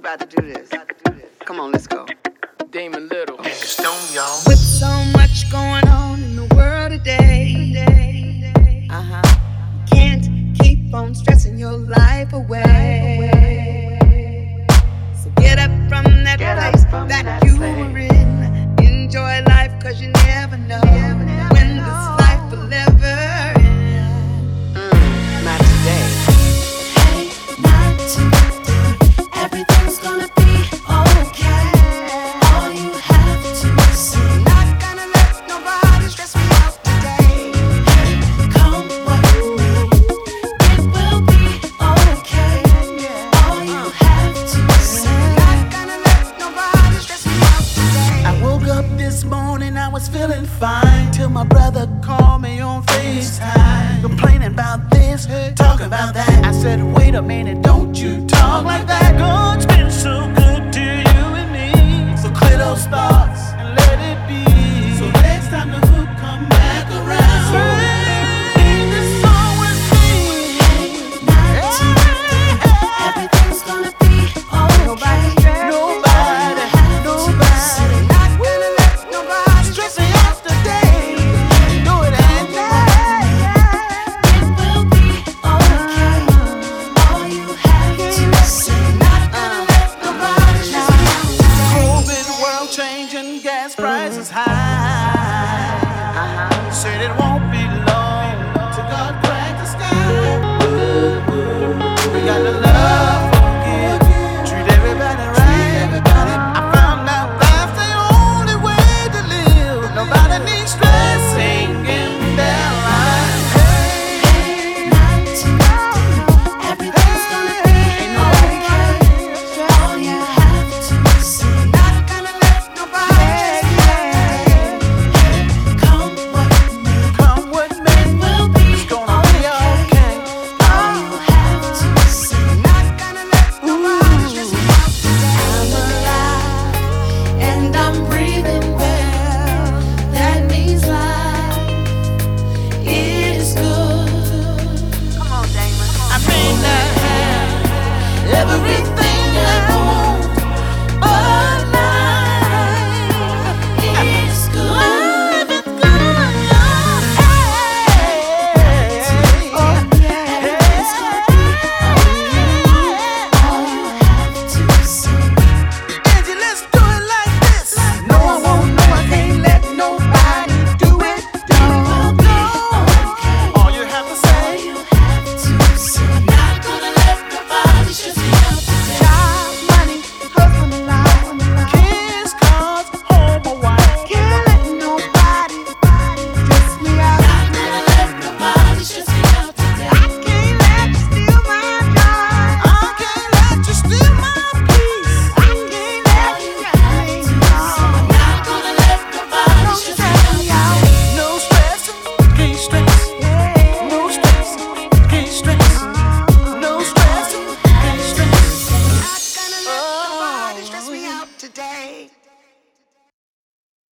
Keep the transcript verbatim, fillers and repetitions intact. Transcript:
about to do this. Come on, let's go. Damon Little. Stone, y'all. With so much going on in the world today, uh-huh. Can't keep on stressing your life away. So get up from that Get place up from that, that you place. were in. Enjoy life, cause you never know never, never when know. This life will ever end. Mm, not today. Hey, not today. Everything's gonna be okay. All you have to say. Not gonna let nobody stress me out today. Hey, come what may, it will be okay. All you have to say. Not gonna let nobody stress me out today. I woke up this morning, I was feeling fine, till my brother called me on FaceTime, complaining about this, talking about that. I said, wait a minute, don't you talk like that.